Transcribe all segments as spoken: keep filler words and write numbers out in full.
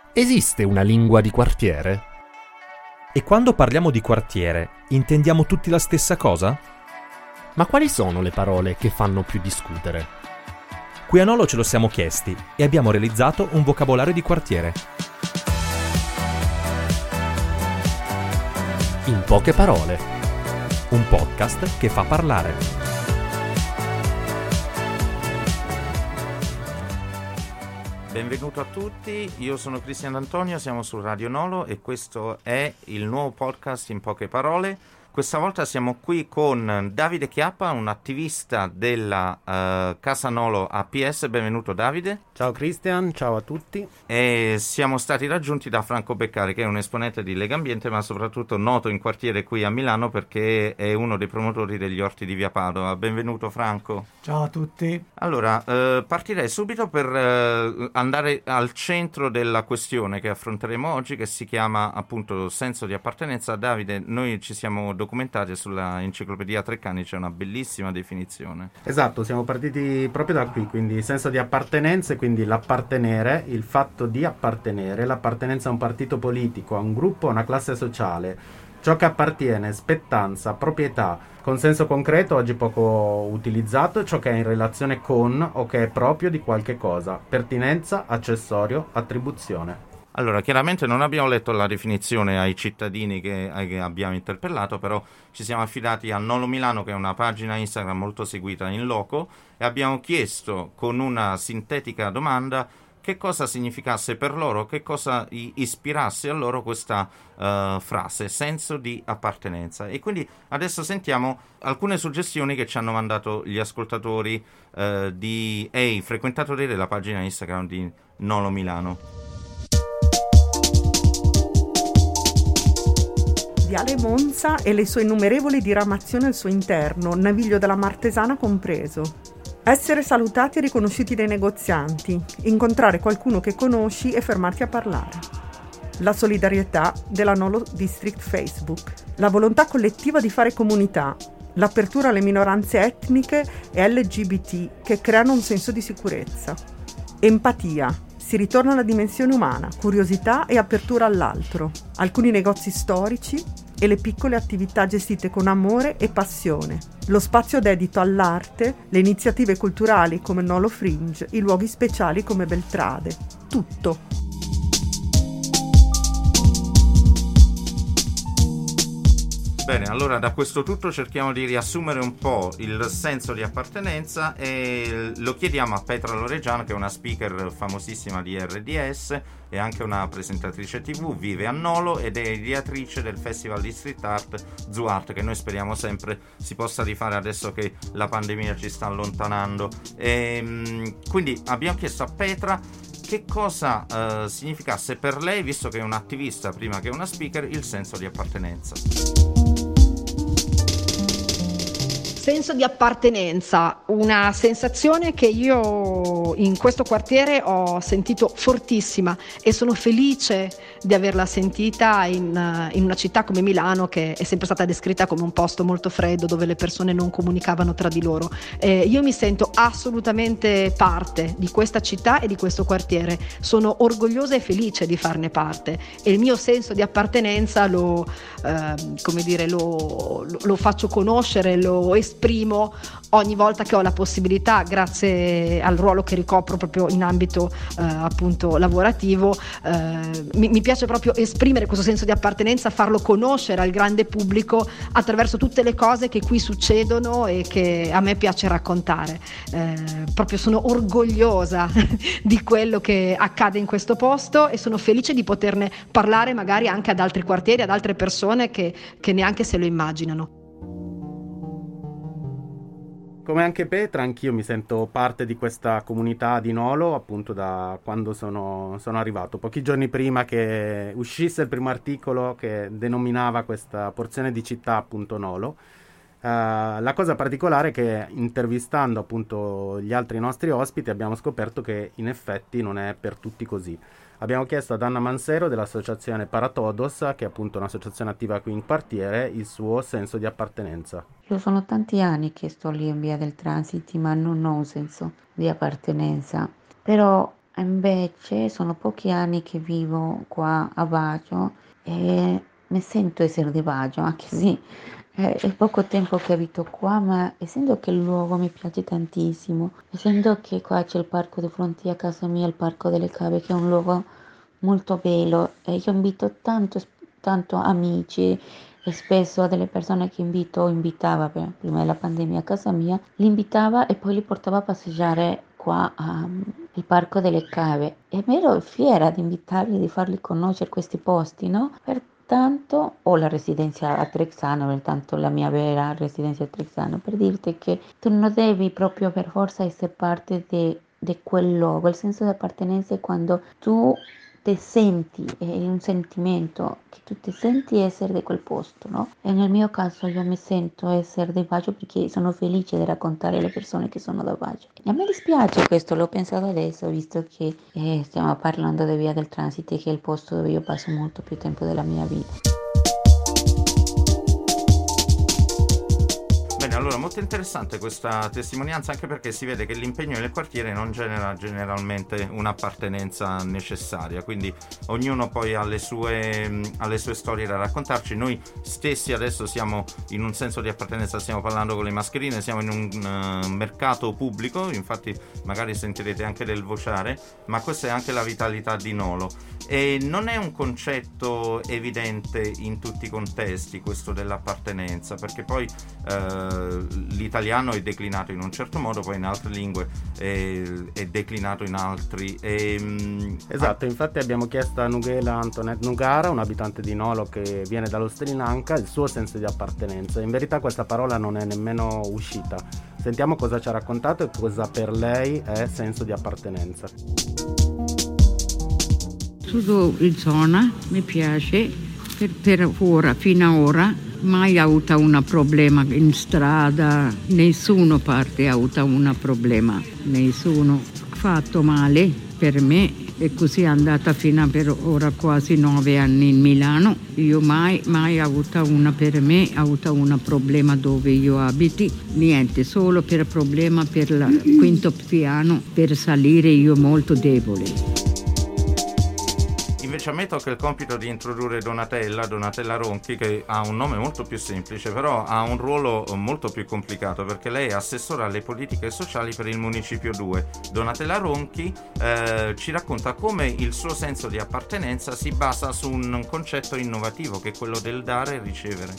Esiste una lingua di quartiere? E quando parliamo di quartiere, intendiamo tutti la stessa cosa? Ma quali sono le parole che fanno più discutere? Qui a Nolo ce lo siamo chiesti e abbiamo realizzato un vocabolario di quartiere. In poche parole, un podcast che fa parlare. Benvenuto a tutti, io sono Cristian D'Antonio, siamo su Radio Nolo e questo è il nuovo podcast In poche parole. Questa volta siamo qui con Davide Chiappa, un attivista della uh, Casa Nolo A P S. Benvenuto Davide. Ciao Cristian, ciao a tutti. E siamo stati raggiunti da Franco Beccari, che è un esponente di Legambiente, ma soprattutto noto in quartiere qui a Milano perché è uno dei promotori degli orti di Via Padova. Benvenuto Franco. Ciao a tutti. Allora, eh, partirei subito per eh, andare al centro della questione che affronteremo oggi, che si chiama appunto senso di appartenenza. Davide, noi ci siamo documentati sulla enciclopedia Treccani, c'è una bellissima definizione. Esatto, siamo partiti proprio da qui, quindi senso di appartenenza, quindi l'appartenere, il fatto di appartenere, l'appartenenza a un partito politico, a un gruppo, a una classe sociale, ciò che appartiene, spettanza, proprietà, consenso concreto, oggi poco utilizzato, ciò che è in relazione con o che è proprio di qualche cosa, pertinenza, accessorio, attribuzione. Allora, chiaramente non abbiamo letto la definizione ai cittadini che, che abbiamo interpellato, però ci siamo affidati a Nolo Milano, che è una pagina Instagram molto seguita in loco, e abbiamo chiesto con una sintetica domanda che cosa significasse per loro, che cosa ispirasse a loro questa uh, frase, senso di appartenenza. E quindi adesso sentiamo alcune suggestioni che ci hanno mandato gli ascoltatori uh, di, e i frequentatori della pagina Instagram di Nolo Milano. Viale Monza e le sue innumerevoli diramazioni al suo interno, Naviglio della Martesana compreso. Essere salutati e riconosciuti dai negozianti, incontrare qualcuno che conosci e fermarti a parlare. La solidarietà della Nolo District Facebook. La volontà collettiva di fare comunità. L'apertura alle minoranze etniche e L G B T che creano un senso di sicurezza. Empatia. Si ritorna alla dimensione umana, curiosità e apertura all'altro. Alcuni negozi storici e le piccole attività gestite con amore e passione. Lo spazio dedito all'arte, le iniziative culturali come Nolo Fringe, i luoghi speciali come Beltrade. Tutto. Bene, allora da questo tutto cerchiamo di riassumere un po' il senso di appartenenza e lo chiediamo a Petra Loreggiano, che è una speaker famosissima di R D S e anche una presentatrice tivù, vive a Nolo ed è ideatrice del Festival di Street Art Zoo Art, che noi speriamo sempre si possa rifare adesso che la pandemia ci sta allontanando. E, quindi abbiamo chiesto a Petra che cosa uh, significasse per lei, visto che è un attivista prima che una speaker, il senso di appartenenza. Senso di appartenenza, una sensazione che io in questo quartiere ho sentito fortissima e sono felice di averla sentita in, in una città come Milano, che è sempre stata descritta come un posto molto freddo dove le persone non comunicavano tra di loro. Eh, io mi sento assolutamente parte di questa città e di questo quartiere, sono orgogliosa e felice di farne parte e il mio senso di appartenenza lo, eh, come dire, lo, lo, lo faccio conoscere, lo esprimo ogni volta che ho la possibilità, grazie al ruolo che ricopro proprio in ambito eh, appunto lavorativo. Eh, mi, mi piace proprio esprimere questo senso di appartenenza, farlo conoscere al grande pubblico attraverso tutte le cose che qui succedono e che a me piace raccontare. Eh, proprio sono orgogliosa di quello che accade in questo posto e sono felice di poterne parlare magari anche ad altri quartieri, ad altre persone che, che neanche se lo immaginano. Come anche Petra, anch'io mi sento parte di questa comunità di Nolo, appunto da quando sono, sono arrivato. Pochi giorni prima che uscisse il primo articolo che denominava questa porzione di città appunto Nolo. Uh, la cosa particolare è che intervistando appunto gli altri nostri ospiti abbiamo scoperto che in effetti non è per tutti così. Abbiamo chiesto ad Anna Mansero dell'associazione Paratodos, che è appunto un'associazione attiva qui in quartiere, il suo senso di appartenenza. Io sono tanti anni che sto lì in via del Transiti, ma non ho un senso di appartenenza. Però invece sono pochi anni che vivo qua a Baggio e mi sento essere di Baggio, anche se è, è poco tempo che abito qua, ma essendo che il luogo mi piace tantissimo, essendo che qua c'è il parco di fronte a casa mia, il Parco delle Cave, che è un luogo molto bello, e io invito tanto, tanto amici e spesso delle persone che invito o invitava per- prima della pandemia a casa mia, li invitava e poi li portava a passeggiare qua al Parco delle Cave e mi ero fiera di invitarli, di farli conoscere questi posti, no? Pertanto ho la residenza a Trexano, pertanto la mia vera residenza a Trexano, per dirti che tu non devi proprio per forza essere parte di di quel luogo, il senso di appartenenza è quando tu te senti, è un sentimento che tu ti senti essere di quel posto, no? E nel mio caso io mi sento essere di Baggio perché sono felice di raccontare alle persone che sono da Baggio. E a me dispiace questo, l'ho pensato adesso, visto che eh, stiamo parlando di Via del Transito, che è il posto dove io passo molto più tempo della mia vita. Bene, allora molto interessante questa testimonianza, anche perché si vede che l'impegno nel quartiere non genera generalmente un'appartenenza necessaria, quindi ognuno poi ha le sue, ha le sue storie da raccontarci. Noi stessi adesso siamo in un senso di appartenenza, stiamo parlando con le mascherine, siamo in un uh, mercato pubblico, infatti magari sentirete anche del vociare, ma questa è anche la vitalità di Nolo. E non è un concetto evidente in tutti i contesti questo dell'appartenenza, perché poi eh, l'italiano è declinato in un certo modo, poi in altre lingue è, è declinato in altri. E, esatto, infatti abbiamo chiesto a Nughela Antoinette Nugara, un abitante di Nolo che viene dallo Sri Lanka, il suo senso di appartenenza. In verità questa parola non è nemmeno uscita. Sentiamo cosa ci ha raccontato e cosa per lei è senso di appartenenza. Tutto in zona mi piace, per, per ora, fino ad ora, mai avuto un problema in strada, nessuno parte ha avuto un problema, nessuno ha fatto male per me e così è andata fino a per ora quasi nove anni in Milano. Io mai, mai avuto una per me, ho avuto un problema dove io abiti, niente, solo per problema per il quinto piano, per salire io molto debole. Invece a me tocca il compito di introdurre Donatella, Donatella Ronchi, che ha un nome molto più semplice, però ha un ruolo molto più complicato, perché lei è assessora alle politiche sociali per il Municipio due. Donatella Ronchi eh, ci racconta come il suo senso di appartenenza si basa su un concetto innovativo, che è quello del dare e ricevere.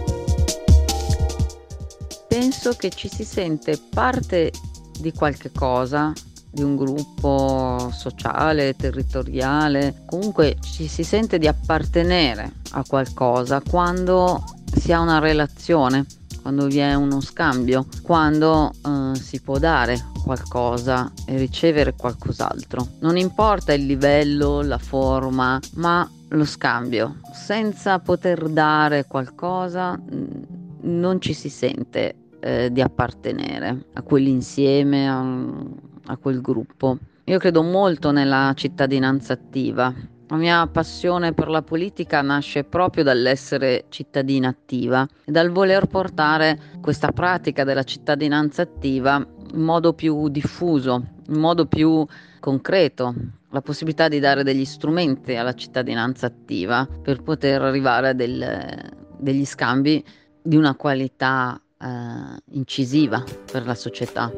Penso che ci si sente parte di qualche cosa, di un gruppo sociale, territoriale, comunque ci si sente di appartenere a qualcosa quando si ha una relazione, quando vi è uno scambio, quando eh, si può dare qualcosa e ricevere qualcos'altro. Non importa il livello, la forma, ma lo scambio. Senza poter dare qualcosa non ci si sente eh, di appartenere a quell'insieme, a a quel gruppo. Io credo molto nella cittadinanza attiva. La mia passione per la politica nasce proprio dall'essere cittadina attiva e dal voler portare questa pratica della cittadinanza attiva in modo più diffuso, in modo più concreto, la possibilità di dare degli strumenti alla cittadinanza attiva per poter arrivare a del, degli scambi di una qualità eh, incisiva per la società.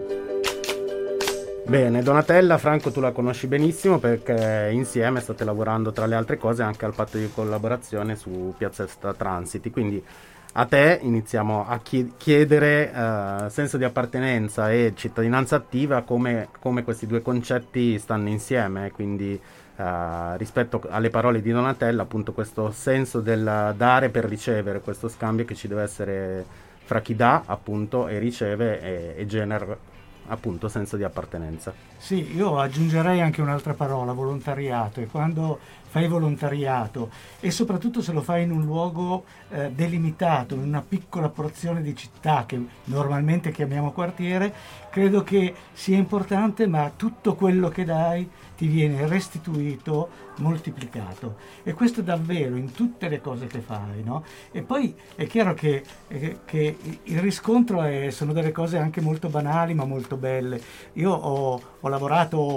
Bene, Donatella, Franco, tu la conosci benissimo perché insieme state lavorando tra le altre cose anche al patto di collaborazione su Piazzetta Transiti, quindi a te iniziamo a chiedere uh, senso di appartenenza e cittadinanza attiva, come, come questi due concetti stanno insieme, quindi uh, rispetto alle parole di Donatella, appunto questo senso del dare per ricevere, questo scambio che ci deve essere fra chi dà appunto e riceve e, e genera appunto senso di appartenenza. Sì, io aggiungerei anche un'altra parola, volontariato, e quando fai volontariato e soprattutto se lo fai in un luogo eh, delimitato, in una piccola porzione di città che normalmente chiamiamo quartiere, credo che sia importante, ma tutto quello che dai ti viene restituito, moltiplicato, e questo davvero in tutte le cose che fai, no? E poi è chiaro che, eh, che il riscontro è, sono delle cose anche molto banali ma molto belle. Io ho, ho lavorato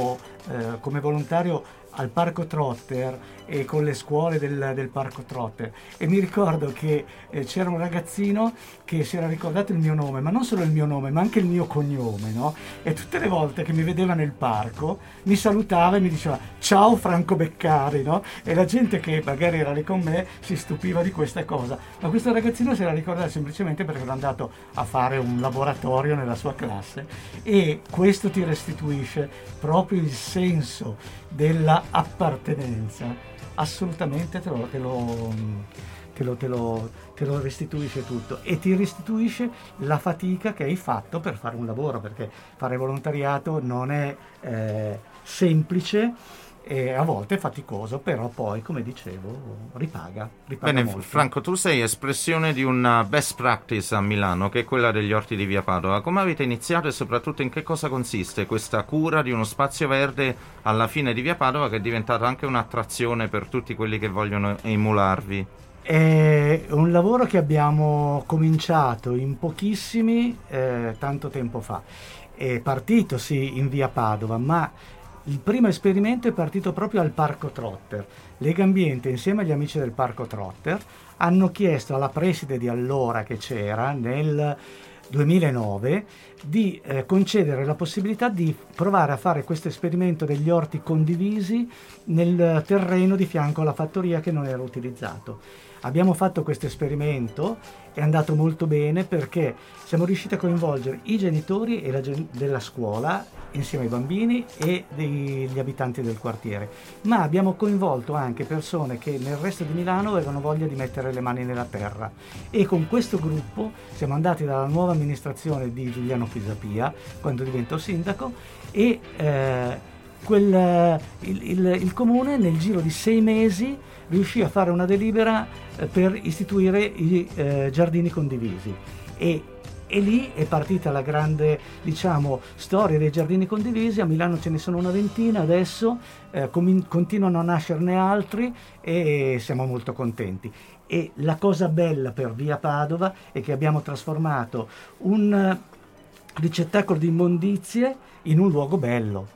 eh, come volontario al Parco Trotter e con le scuole del, del Parco Trotter, e mi ricordo che eh, c'era un ragazzino che si era ricordato il mio nome, ma non solo il mio nome ma anche il mio cognome, no? E tutte le volte che mi vedeva nel parco mi salutava e mi diceva ciao Franco Beccari, no? E la gente che magari era lì con me si stupiva di questa cosa, ma questo ragazzino si era ricordato semplicemente perché era andato a fare un laboratorio nella sua classe, e questo ti restituisce proprio il senso della appartenenza. Assolutamente te lo, te lo, te lo, te lo, te lo restituisce tutto, e ti restituisce la fatica che hai fatto per fare un lavoro, perché fare volontariato non è eh, semplice e a volte è faticoso, però poi, come dicevo, ripaga, ripaga Bene, molto. Franco, tu sei espressione di una best practice a Milano, che è quella degli orti di Via Padova. Come avete iniziato e soprattutto in che cosa consiste questa cura di uno spazio verde alla fine di Via Padova, che è diventata anche un'attrazione per tutti quelli che vogliono emularvi? È un lavoro che abbiamo cominciato in pochissimi, eh, tanto tempo fa. È partito sì in Via Padova, ma il primo esperimento è partito proprio al Parco Trotter. Legambiente, insieme agli amici del Parco Trotter, hanno chiesto alla preside di allora, che c'era nel duemilanove, di eh, concedere la possibilità di provare a fare questo esperimento degli orti condivisi nel terreno di fianco alla fattoria che non era utilizzato. Abbiamo fatto questo esperimento, è andato molto bene perché siamo riusciti a coinvolgere i genitori e la gen- della scuola insieme ai bambini e degli abitanti del quartiere, ma abbiamo coinvolto anche persone che nel resto di Milano avevano voglia di mettere le mani nella terra, e con questo gruppo siamo andati dalla nuova amministrazione di Giuliano Pisapia quando diventò sindaco, e eh, quel, il, il, il comune nel giro di sei mesi riuscì a fare una delibera eh, per istituire i eh, giardini condivisi, e, e lì è partita la grande, diciamo, storia dei giardini condivisi. A Milano ce ne sono una ventina adesso, eh, com- continuano a nascerne altri e siamo molto contenti. E la cosa bella per Via Padova è che abbiamo trasformato un ricettacolo di immondizie in un luogo bello,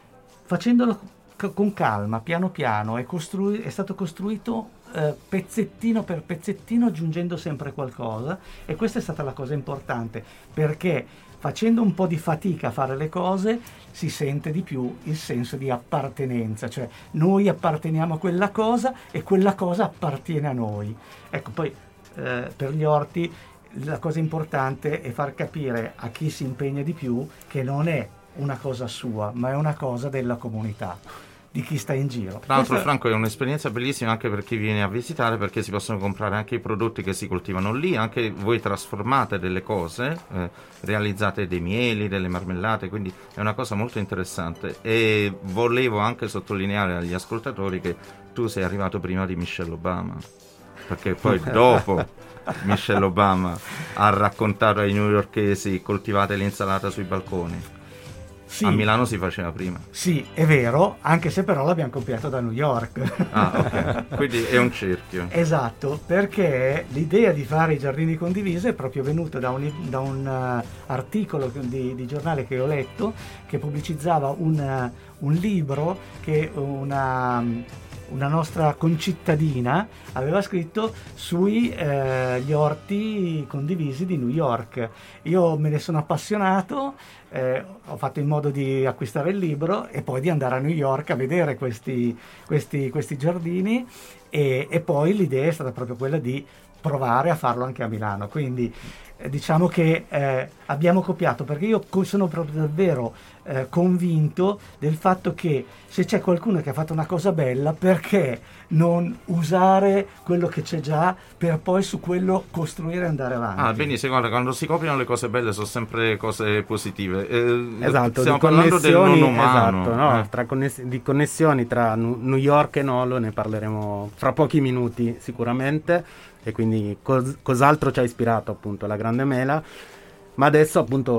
facendolo con calma, piano piano. È, costrui- è stato costruito eh, pezzettino per pezzettino, aggiungendo sempre qualcosa, e questa è stata la cosa importante, perché facendo un po' di fatica a fare le cose si sente di più il senso di appartenenza, cioè noi apparteniamo a quella cosa e quella cosa appartiene a noi. Ecco, poi eh, per gli orti la cosa importante è far capire a chi si impegna di più che non è una cosa sua, ma è una cosa della comunità, di chi sta in giro. Tra l'altro, Questo... Franco, è un'esperienza bellissima anche per chi viene a visitare, perché si possono comprare anche i prodotti che si coltivano lì, anche voi trasformate delle cose, eh, realizzate dei mieli, delle marmellate, quindi è una cosa molto interessante. E volevo anche sottolineare agli ascoltatori che tu sei arrivato prima di Michelle Obama, perché poi dopo Michelle Obama ha raccontato ai newyorkesi: coltivate l'insalata sui balconi. Sì. A Milano si faceva prima. Sì, è vero, anche se però l'abbiamo copiato da New York. Ah, ok. Quindi è un cerchio. Esatto, perché l'idea di fare i giardini condivisi è proprio venuta da un, da un uh, articolo di, di giornale che ho letto, che pubblicizzava un, uh, un libro che una... una nostra concittadina aveva scritto sui eh, gli orti condivisi di New York. Io me ne sono appassionato, eh, ho fatto in modo di acquistare il libro e poi di andare a New York a vedere questi, questi, questi giardini, e, e poi l'idea è stata proprio quella di provare a farlo anche a Milano. Quindi eh, diciamo che eh, abbiamo copiato, perché io sono proprio davvero eh, convinto del fatto che se c'è qualcuno che ha fatto una cosa bella, perché non usare quello che c'è già per poi su quello costruire e andare avanti. Ah, benissimo, guarda, quando si copiano le cose belle sono sempre cose positive. Eh, esatto, stiamo di parlando del non umano. Esatto, no? eh. Tra conness- di connessioni tra New York e Nolo ne parleremo fra pochi minuti sicuramente, e quindi cos- cos'altro ci ha ispirato appunto la Grande Mela. Ma adesso appunto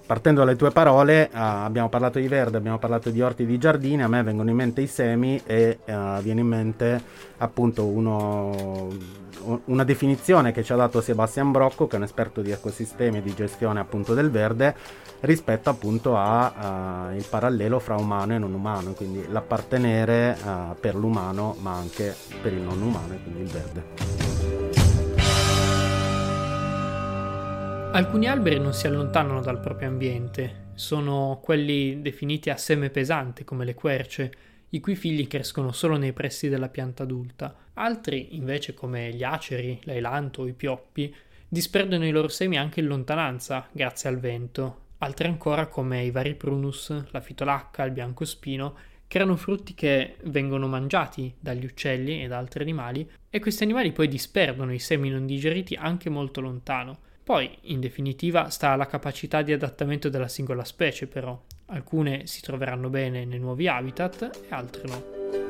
partendo dalle tue parole, uh, abbiamo parlato di verde, abbiamo parlato di orti di giardini, a me vengono in mente i semi e uh, viene in mente appunto uno, una definizione che ci ha dato Sebastian Brocco, che è un esperto di ecosistemi e di gestione appunto del verde, rispetto appunto a uh, il parallelo fra umano e non umano, quindi l'appartenere uh, per l'umano ma anche per il non umano, e quindi il verde. Alcuni alberi non si allontanano dal proprio ambiente, sono quelli definiti a seme pesante come le querce, i cui figli crescono solo nei pressi della pianta adulta. Altri, invece, come gli aceri, l'ailanto o i pioppi, disperdono i loro semi anche in lontananza, grazie al vento. Altri ancora, come i vari prunus, la fitolacca, il biancospino, creano frutti che vengono mangiati dagli uccelli e da altri animali, e questi animali poi disperdono i semi non digeriti anche molto lontano. Poi, in definitiva, sta alla capacità di adattamento della singola specie, però. Alcune si troveranno bene nei nuovi habitat e altre no.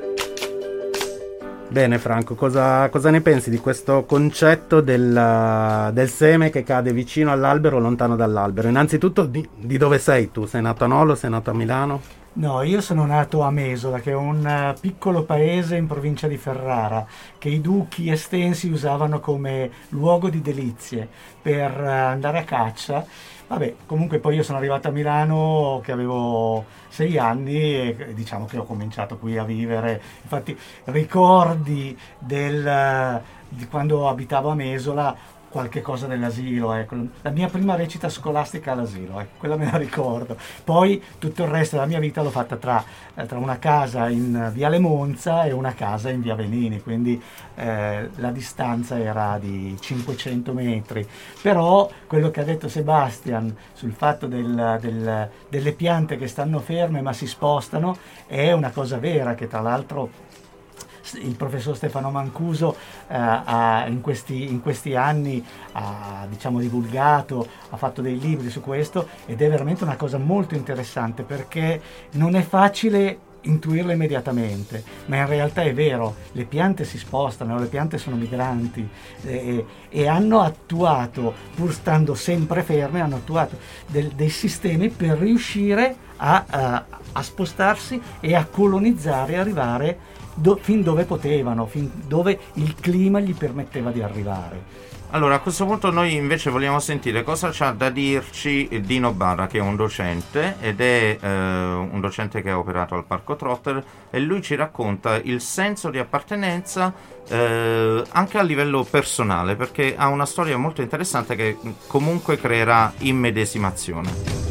Bene Franco, cosa, cosa ne pensi di questo concetto del, del seme che cade vicino all'albero o lontano dall'albero? Innanzitutto, di, di dove sei tu? Sei nato a Nolo? Sei nato a Milano? No, io sono nato a Mesola, che è un uh, piccolo paese in provincia di Ferrara, che i duchi estensi usavano come luogo di delizie per uh, andare a caccia. Vabbè, comunque poi io sono arrivato a Milano che avevo sei anni e diciamo che ho cominciato qui a vivere. Infatti ricordi del, uh, di quando abitavo a Mesola, qualche cosa dell'asilo, ecco. La mia prima recita scolastica all'asilo, ecco, quella me la ricordo. Poi tutto il resto della mia vita l'ho fatta tra, tra una casa in Viale Monza e una casa in Via Venini, quindi eh, la distanza era di cinquecento metri. Però quello che ha detto Sebastian sul fatto del, del, delle piante che stanno ferme ma si spostano è una cosa vera, che tra l'altro il professor Stefano Mancuso eh, ha, in, questi, in questi anni ha diciamo divulgato, ha fatto dei libri su questo, ed è veramente una cosa molto interessante, perché non è facile intuirlo immediatamente, ma in realtà è vero, le piante si spostano, le piante sono migranti eh, e hanno attuato, pur stando sempre ferme, hanno attuato del, dei sistemi per riuscire a, a, a spostarsi e a colonizzare e arrivare Do, fin dove potevano, fin dove il clima gli permetteva di arrivare. Allora, a questo punto noi invece vogliamo sentire cosa c'ha da dirci Dino Barra, che è un docente ed è eh, un docente che ha operato al Parco Trotter, e lui ci racconta il senso di appartenenza eh, anche a livello personale, perché ha una storia molto interessante che comunque creerà immedesimazione.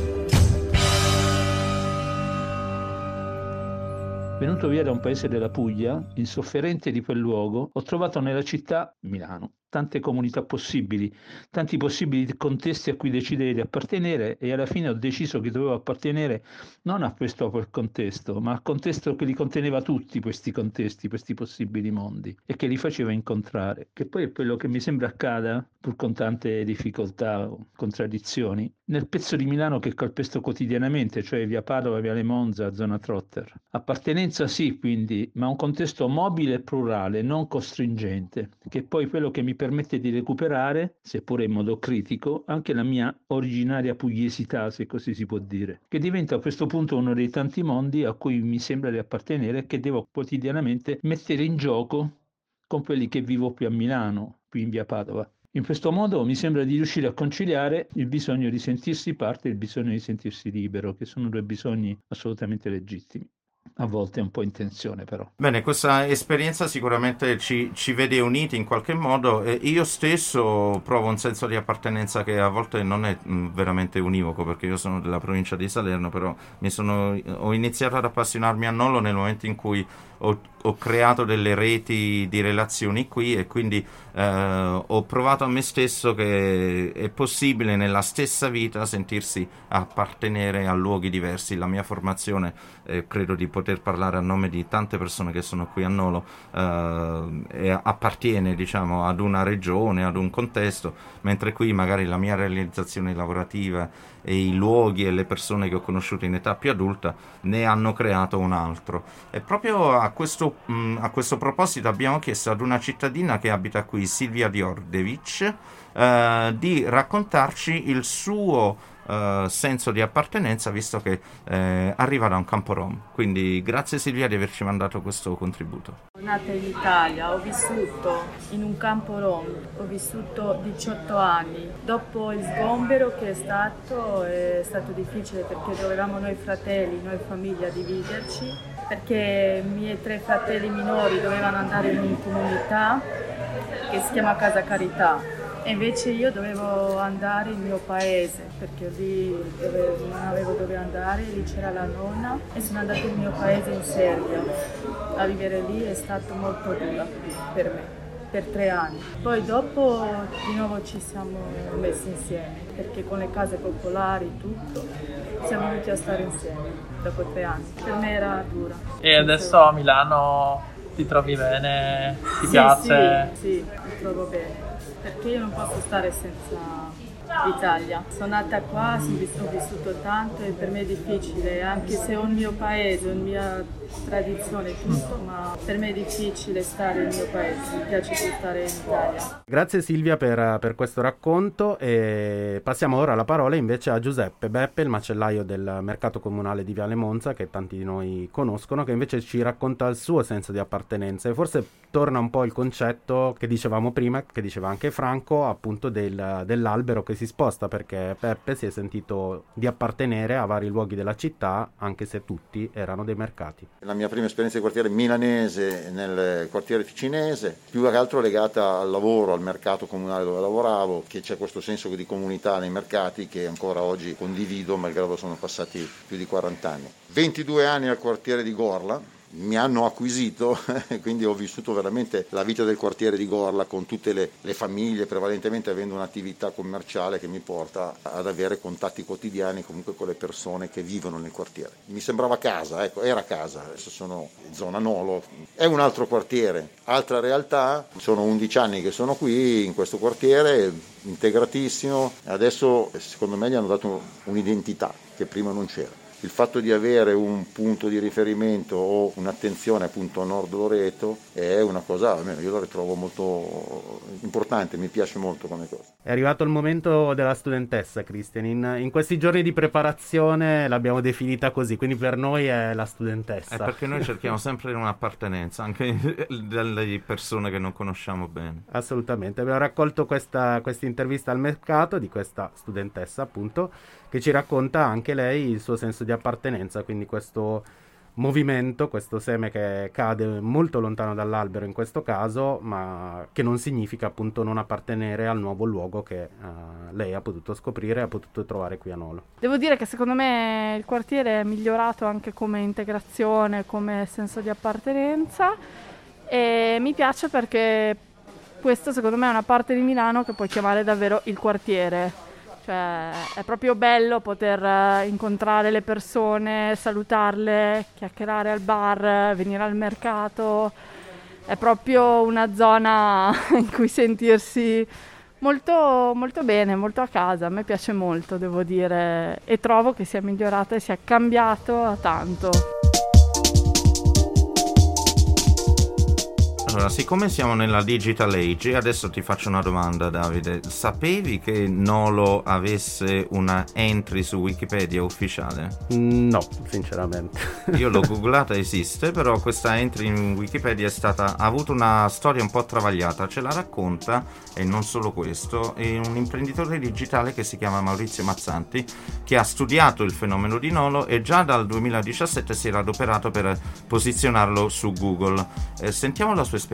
Venuto via da un paese della Puglia, insofferente di quel luogo, ho trovato nella città, Milano, tante comunità possibili, tanti possibili contesti a cui decidere di appartenere, e alla fine ho deciso che dovevo appartenere non a questo o quel contesto, ma al contesto che li conteneva tutti questi contesti, questi possibili mondi, e che li faceva incontrare, che poi è quello che mi sembra accada, pur con tante difficoltà o contraddizioni, nel pezzo di Milano che calpesto quotidianamente, cioè via Padova, via Le Monza, zona Trotter. Appartenenza sì, quindi, ma un contesto mobile e plurale, non costringente, che è poi quello che mi permette di recuperare, seppure in modo critico, anche la mia originaria pugliesità, se così si può dire, che diventa a questo punto uno dei tanti mondi a cui mi sembra di appartenere e che devo quotidianamente mettere in gioco con quelli che vivo qui a Milano, qui in via Padova. In questo modo mi sembra di riuscire a conciliare il bisogno di sentirsi parte e il bisogno di sentirsi libero, che sono due bisogni assolutamente legittimi. A volte è un po' in tensione, però. Bene, questa esperienza sicuramente ci, ci vede uniti in qualche modo, e io stesso provo un senso di appartenenza che a volte non è mh, veramente univoco, perché io sono della provincia di Salerno, però mi sono, ho iniziato ad appassionarmi a Nolo nel momento in cui ho, ho creato delle reti di relazioni qui, e quindi eh, ho provato a me stesso che è possibile nella stessa vita sentirsi appartenere a luoghi diversi. La mia formazione, eh, credo di poter parlare a nome di tante persone che sono qui a Nolo, eh, e appartiene diciamo ad una regione, ad un contesto, mentre qui magari la mia realizzazione lavorativa e i luoghi e le persone che ho conosciuto in età più adulta ne hanno creato un altro. E proprio a questo, mh, a questo proposito abbiamo chiesto ad una cittadina che abita qui, Silvia Djordjevic, eh, di raccontarci il suo uh, senso di appartenenza, visto che eh, arriva da un campo rom. Quindi grazie Silvia di averci mandato questo contributo. Sono nata in Italia, ho vissuto in un campo rom, ho vissuto diciotto anni. Dopo il sgombero che è stato, è stato difficile perché dovevamo noi fratelli, noi famiglia dividerci, perché i miei tre fratelli minori dovevano andare in una comunità che si chiama Casa Carità. E invece io dovevo andare nel mio paese, perché lì dove, non avevo dove andare, lì c'era la nonna e sono andata nel mio paese in Serbia. A vivere lì è stato molto dura per me, per tre anni. Poi dopo di nuovo ci siamo messi insieme, perché con le case popolari tutto siamo venuti a stare insieme dopo tre anni. Per me era dura. E adesso a Milano ti trovi bene? Ti sì, piace? Sì, sì, mi trovo bene. Perché io non posso stare senza l'Italia. Sono nata qua, ho vissuto tanto e per me è difficile, anche se ho il mio paese, ho la mia tradizione, tutto, ma per me è difficile stare nel mio paese, mi piace più stare in Italia. Grazie Silvia per, per questo racconto e passiamo ora la parola invece a Giuseppe Beppe, il macellaio del mercato comunale di Viale Monza, che tanti di noi conoscono, che invece ci racconta il suo senso di appartenenza e forse torna un po' il concetto che dicevamo prima, che diceva anche Franco, appunto del, dell'albero che si sposta, perché Beppe si è sentito di appartenere a vari luoghi della città, anche se tutti erano dei mercati. La mia prima esperienza di quartiere milanese nel quartiere ticinese, più che altro legata al lavoro, al mercato comunale dove lavoravo, che c'è questo senso di comunità nei mercati che ancora oggi condivido, malgrado sono passati più di quaranta anni. ventidue anni al quartiere di Gorla, mi hanno acquisito, quindi ho vissuto veramente la vita del quartiere di Gorla con tutte le, le famiglie, prevalentemente avendo un'attività commerciale che mi porta ad avere contatti quotidiani comunque con le persone che vivono nel quartiere. Mi sembrava casa, ecco, era casa, adesso sono in zona Nolo, è un altro quartiere, altra realtà, sono undici anni che sono qui in questo quartiere, integratissimo, adesso secondo me gli hanno dato un'identità che prima non c'era. Il fatto di avere un punto di riferimento o un'attenzione appunto a Nord Loreto è una cosa, almeno io la ritrovo molto importante, mi piace molto come cosa. È arrivato il momento della studentessa, Christian. In, in questi giorni di preparazione l'abbiamo definita così, quindi per noi è la studentessa. È perché noi cerchiamo sempre un'appartenenza, anche dalle persone che non conosciamo bene. Assolutamente, abbiamo raccolto questa intervista al mercato di questa studentessa appunto, che ci racconta anche lei il suo senso di appartenenza, quindi questo movimento, questo seme che cade molto lontano dall'albero in questo caso, ma che non significa appunto non appartenere al nuovo luogo che uh, lei ha potuto scoprire e ha potuto trovare qui a Nolo. Devo dire che secondo me il quartiere è migliorato anche come integrazione, come senso di appartenenza, e mi piace perché questo secondo me è una parte di Milano che puoi chiamare davvero il quartiere. Cioè, è proprio bello poter incontrare le persone, salutarle, chiacchierare al bar, venire al mercato. È proprio una zona in cui sentirsi molto, molto bene, molto a casa. A me piace molto, devo dire, e trovo che sia migliorata e sia cambiato tanto. Allora, siccome siamo nella digital age, adesso ti faccio una domanda, Davide. Sapevi che Nolo avesse una entry su Wikipedia ufficiale? No, sinceramente. Io l'ho googlata, esiste, però questa entry in Wikipedia è stata, ha avuto una storia un po' travagliata. Ce la racconta, e non solo questo, è un imprenditore digitale che si chiama Maurizio Mazzanti, che ha studiato il fenomeno di Nolo e già dal duemiladiciassette si era adoperato per posizionarlo su Google. Eh, sentiamo la sua esperienza.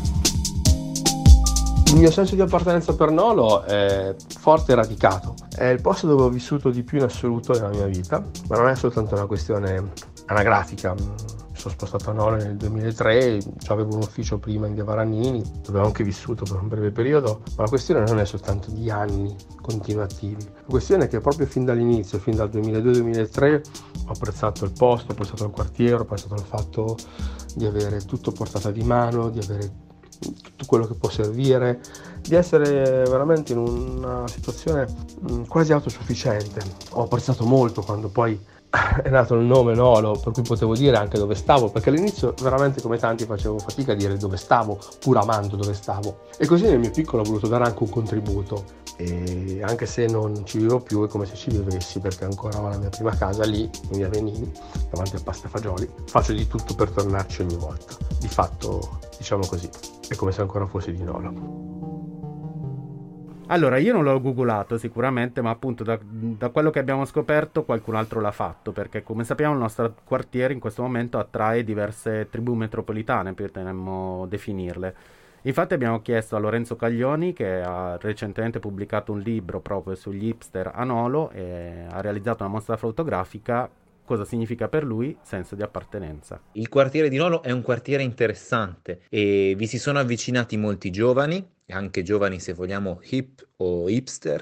Il mio senso di appartenenza per Nolo è forte e radicato. È il posto dove ho vissuto di più in assoluto nella mia vita, ma non è soltanto una questione anagrafica. Mi sono spostato a Nolo nel duemilatré, avevo un ufficio prima in via Varannini, dove avevo anche vissuto per un breve periodo, ma la questione non è soltanto di anni continuativi. La questione è che proprio fin dall'inizio, fin dal duemiladue duemilatré, ho apprezzato il posto, ho apprezzato il quartiere, ho apprezzato il fatto di avere tutto portata di mano, di avere tutto quello che può servire, di essere veramente in una situazione quasi autosufficiente. Ho apprezzato molto quando poi è nato il nome Nolo, per cui potevo dire anche dove stavo, perché all'inizio veramente come tanti facevo fatica a dire dove stavo, pur amando dove stavo. E così nel mio piccolo ho voluto dare anche un contributo e anche se non ci vivo più è come se ci vivessi, perché ancora ho la mia prima casa lì in via Venini davanti al Pasta Fagioli. Faccio di tutto per tornarci ogni volta. Di fatto, diciamo così, è come se ancora fossi di Nolo. Allora, io non l'ho googolato sicuramente, ma appunto da, da quello che abbiamo scoperto qualcun altro l'ha fatto, perché come sappiamo il nostro quartiere in questo momento attrae diverse tribù metropolitane, potremmo definirle. Infatti abbiamo chiesto a Lorenzo Caglioni, che ha recentemente pubblicato un libro proprio sugli hipster a Nolo e ha realizzato una mostra fotografica, cosa significa per lui senso di appartenenza. Il quartiere di Nolo è un quartiere interessante e vi si sono avvicinati molti giovani, anche giovani se vogliamo hip o hipster,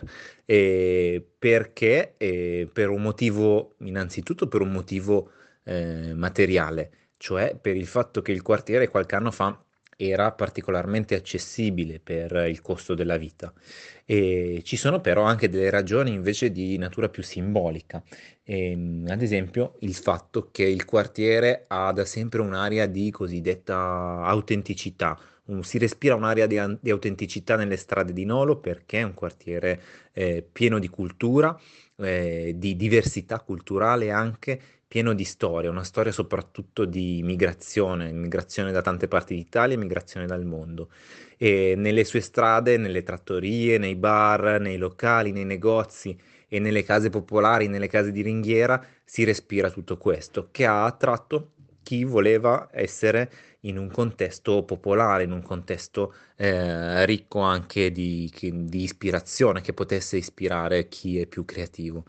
eh, perché eh, per un motivo, innanzitutto per un motivo eh, materiale, cioè per il fatto che il quartiere qualche anno fa era particolarmente accessibile per il costo della vita. E ci sono però anche delle ragioni invece di natura più simbolica, e, ad esempio il fatto che il quartiere ha da sempre un'area di cosiddetta autenticità. Un, si respira un'area di, di autenticità nelle strade di Nolo, perché è un quartiere eh, pieno di cultura, eh, di diversità culturale anche, pieno di storia, una storia soprattutto di migrazione, migrazione da tante parti d'Italia, migrazione dal mondo. E nelle sue strade, nelle trattorie, nei bar, nei locali, nei negozi e nelle case popolari, nelle case di ringhiera, si respira tutto questo, che ha attratto chi voleva essere in un contesto popolare, in un contesto eh, ricco anche di, di ispirazione, che potesse ispirare chi è più creativo.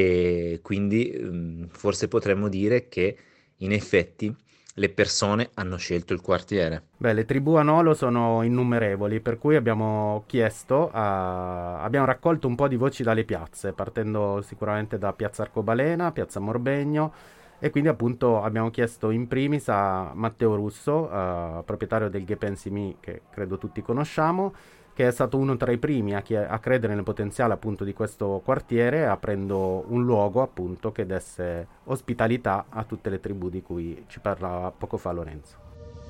E quindi mh, forse potremmo dire che in effetti le persone hanno scelto il quartiere. Beh, le tribù a Nolo sono innumerevoli, per cui abbiamo chiesto, a... abbiamo raccolto un po' di voci dalle piazze, partendo sicuramente da Piazza Arcobaleno, Piazza Morbegno, e quindi appunto abbiamo chiesto in primis a Matteo Russo, uh, proprietario del Gepensimi, che credo tutti conosciamo, che è stato uno tra i primi a, chi- a credere nel potenziale appunto di questo quartiere, aprendo un luogo appunto che desse ospitalità a tutte le tribù di cui ci parlava poco fa Lorenzo.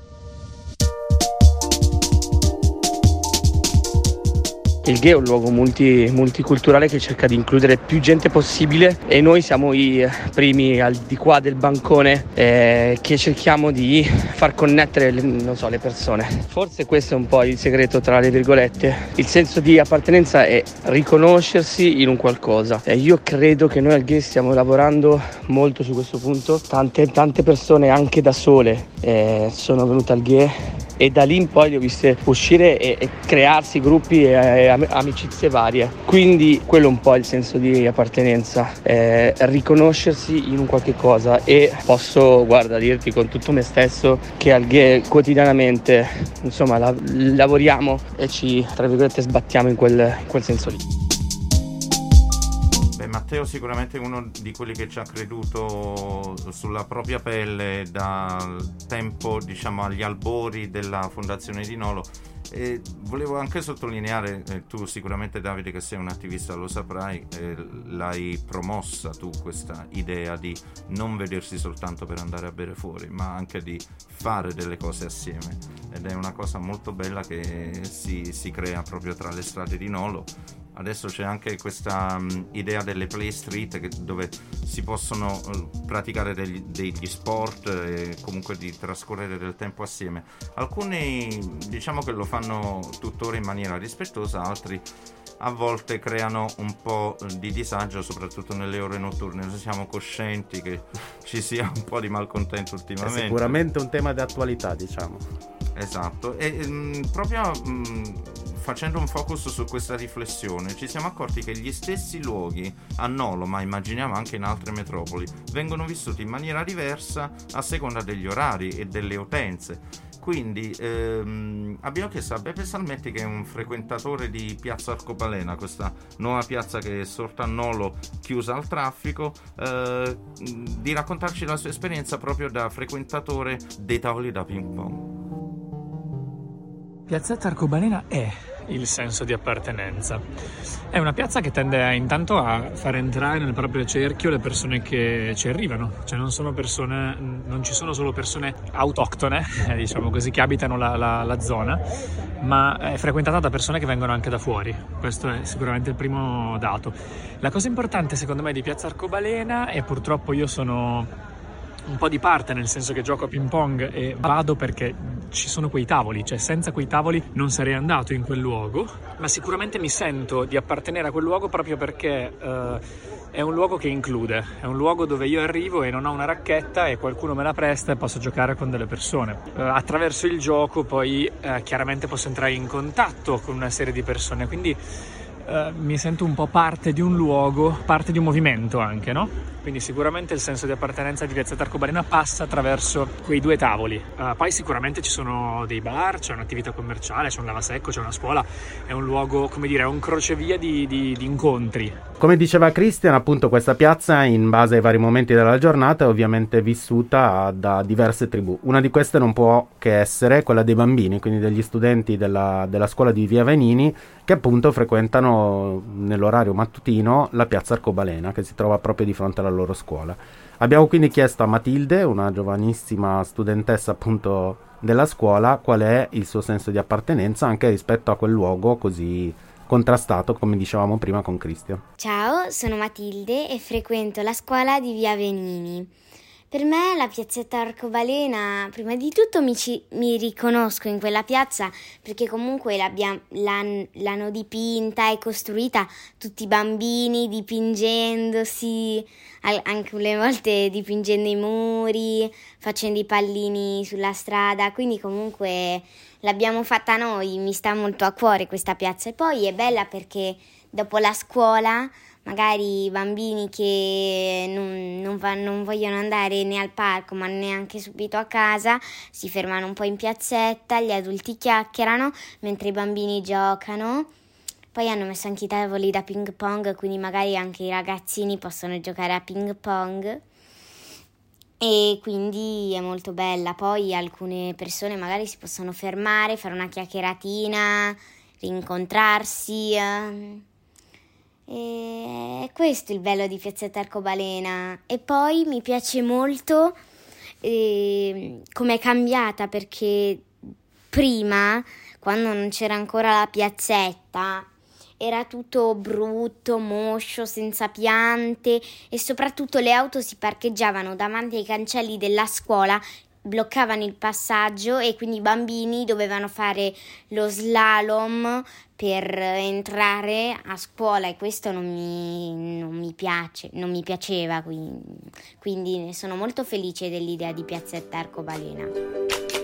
Il G E è un luogo multi, multiculturale che cerca di includere più gente possibile, e noi siamo i primi al di qua del bancone eh, che cerchiamo di far connettere le, non so, le persone. Forse questo è un po' il segreto, tra le virgolette. Il senso di appartenenza è riconoscersi in un qualcosa. E io credo che noi al G E stiamo lavorando molto su questo punto. Tante, tante persone anche da sole eh, sono venute al G E, e da lì in poi li ho viste uscire e, e crearsi gruppi e, e amicizie varie. Quindi quello è un po' il senso di appartenenza, eh, riconoscersi in un qualche cosa. E posso, guarda, dirti con tutto me stesso che al G E quotidianamente insomma la, lavoriamo e ci, tra virgolette, sbattiamo in quel, in quel senso lì. Beh, Matteo sicuramente è uno di quelli che ci ha creduto sulla propria pelle dal tempo, diciamo, agli albori della fondazione di Nolo. E volevo anche sottolineare, eh, tu sicuramente, Davide, che sei un attivista, lo saprai, eh, l'hai promossa tu questa idea di non vedersi soltanto per andare a bere fuori, ma anche di fare delle cose assieme, ed è una cosa molto bella che si, si crea proprio tra le strade di Nolo. Adesso c'è anche questa um, idea delle play street, che, dove si possono uh, praticare degli, degli sport e comunque di trascorrere del tempo assieme. Alcuni diciamo che lo fanno tuttora in maniera rispettosa, altri a volte creano un po' di disagio, soprattutto nelle ore notturne. Noi siamo coscienti che ci sia un po' di malcontento ultimamente. È sicuramente un tema di attualità, diciamo. Esatto, e mh, proprio mh, facendo un focus su questa riflessione ci siamo accorti che gli stessi luoghi a Nolo, ma immaginiamo anche in altre metropoli, vengono vissuti in maniera diversa a seconda degli orari e delle utenze. Quindi ehm, abbiamo chiesto a Beppe Salmetti, che è un frequentatore di Piazza Arcobaleno, questa nuova piazza che è sorta a Nolo, chiusa al traffico, eh, di raccontarci la sua esperienza proprio da frequentatore dei tavoli da ping pong. Piazzetta Arcobaleno è il senso di appartenenza. È una piazza che tende a, intanto a far entrare nel proprio cerchio le persone che ci arrivano, cioè non sono persone, non ci sono solo persone autoctone, eh, diciamo così, che abitano la, la, la zona, ma è frequentata da persone che vengono anche da fuori. Questo è sicuramente il primo dato. La cosa importante secondo me di Piazza Arcobaleno, e purtroppo io sono un po' di parte, nel senso che gioco a ping pong e vado perché ci sono quei tavoli, cioè senza quei tavoli non sarei andato in quel luogo, ma sicuramente mi sento di appartenere a quel luogo proprio perché uh, è un luogo che include, è un luogo dove io arrivo e non ho una racchetta e qualcuno me la presta e posso giocare con delle persone. Uh, attraverso il gioco poi uh, chiaramente posso entrare in contatto con una serie di persone, quindi uh, mi sento un po' parte di un luogo, parte di un movimento anche, no? Quindi sicuramente il senso di appartenenza di Piazzetta Arcobaleno passa attraverso quei due tavoli. Uh, poi sicuramente ci sono dei bar, c'è un'attività commerciale, c'è un lavasecco, c'è una scuola, è un luogo, come dire, è un crocevia di, di, di incontri. Come diceva Christian, appunto questa piazza in base ai vari momenti della giornata è ovviamente vissuta da diverse tribù. Una di queste non può che essere quella dei bambini, quindi degli studenti della, della scuola di Via Venini, che appunto frequentano nell'orario mattutino la Piazza Arcobaleno, che si trova proprio di fronte alla loro scuola. Abbiamo quindi chiesto a Matilde, una giovanissima studentessa appunto della scuola, qual è il suo senso di appartenenza anche rispetto a quel luogo così contrastato, come dicevamo prima con Christian. Ciao, sono Matilde e frequento la scuola di Via Venini. Per me la piazzetta Arcobaleno, prima di tutto mi, ci, mi riconosco in quella piazza perché comunque l'abbiamo, l'han, l'hanno dipinta e costruita tutti i bambini dipingendosi, anche le volte dipingendo i muri, facendo i pallini sulla strada, quindi comunque l'abbiamo fatta noi, mi sta molto a cuore questa piazza. E poi è bella perché dopo la scuola magari i bambini che non, non, va, non vogliono andare né al parco ma neanche subito a casa si fermano un po' in piazzetta, gli adulti chiacchierano mentre i bambini giocano. Poi hanno messo anche i tavoli da ping pong, quindi magari anche i ragazzini possono giocare a ping pong e quindi è molto bella. Poi alcune persone magari si possono fermare, fare una chiacchieratina, rincontrarsi. Eh. E è questo il bello di Piazzetta Arcobaleno. E poi mi piace molto eh, come è cambiata, perché prima, quando non c'era ancora la piazzetta, era tutto brutto, moscio, senza piante e soprattutto le auto si parcheggiavano davanti ai cancelli della scuola, bloccavano il passaggio e quindi i bambini dovevano fare lo slalom per entrare a scuola e questo non mi, non mi piace, non mi piaceva, quindi, quindi sono molto felice dell'idea di Piazzetta Arcobaleno.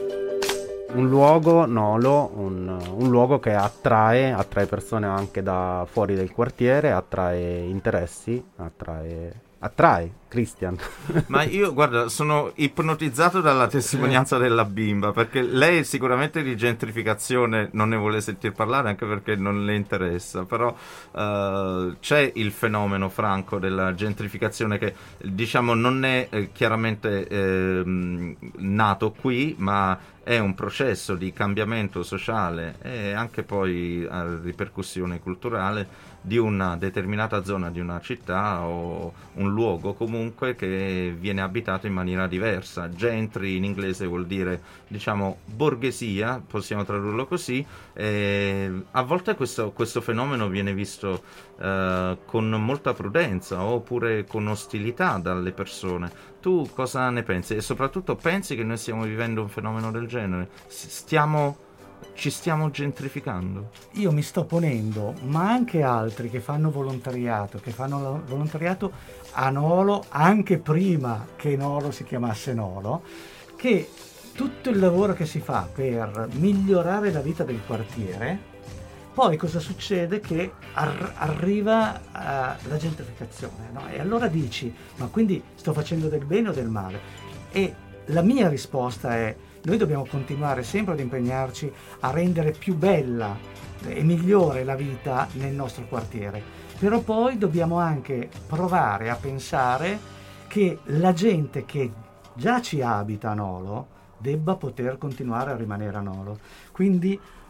Un luogo, Nolo, un, un luogo che attrae, attrae persone anche da fuori del quartiere, attrae interessi, attrae... Attrae, Christian. Ma io, guarda, sono ipnotizzato dalla testimonianza della bimba, perché lei sicuramente di gentrificazione non ne vuole sentir parlare, anche perché non le interessa, però uh, c'è il fenomeno, Franco, della gentrificazione che, diciamo, non è eh, chiaramente eh, nato qui, ma è un processo di cambiamento sociale e anche poi a ripercussione culturale di una determinata zona di una città o un luogo comunque che viene abitato in maniera diversa. Gentry in inglese vuol dire, diciamo, borghesia, possiamo tradurlo così. E a volte questo, questo fenomeno viene visto eh, con molta prudenza oppure con ostilità dalle persone. Tu cosa ne pensi? E soprattutto pensi che noi stiamo vivendo un fenomeno del genere? Stiamo... Ci stiamo gentrificando? Io mi sto ponendo, ma anche altri che fanno volontariato, che fanno volontariato a Nolo, anche prima che Nolo si chiamasse Nolo, che tutto il lavoro che si fa per migliorare la vita del quartiere, poi cosa succede? Che ar- arriva uh, la gentrificazione, no? E allora dici, ma quindi sto facendo del bene o del male? E la mia risposta è: noi dobbiamo continuare sempre ad impegnarci a rendere più bella e migliore la vita nel nostro quartiere, però poi dobbiamo anche provare a pensare che la gente che già ci abita a Nolo debba poter continuare a rimanere a Nolo. Quindi